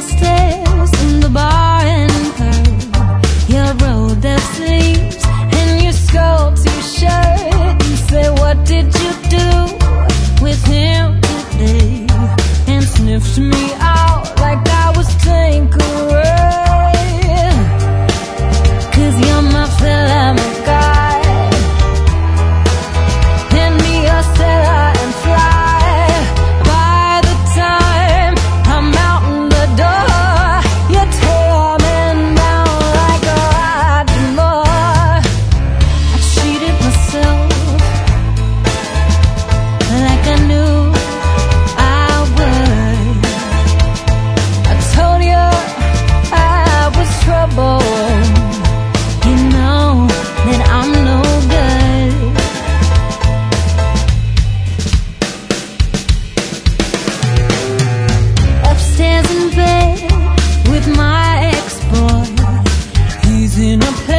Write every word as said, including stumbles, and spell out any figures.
downstairs in the bar and heard you rolled up sleeves and your skull t-shirt. You say, what did you do with him today? And sniffed me out like I was Tanqueray. Cause you're my fella, my guy. Hand me your cellar and fly. By the time I'm out in the door, you tear me down like a riding boy. I cheated myself like I knew I would. I told you I was trouble. You know that I'm no good. Upstairs in bed with my ex-boy. He's in a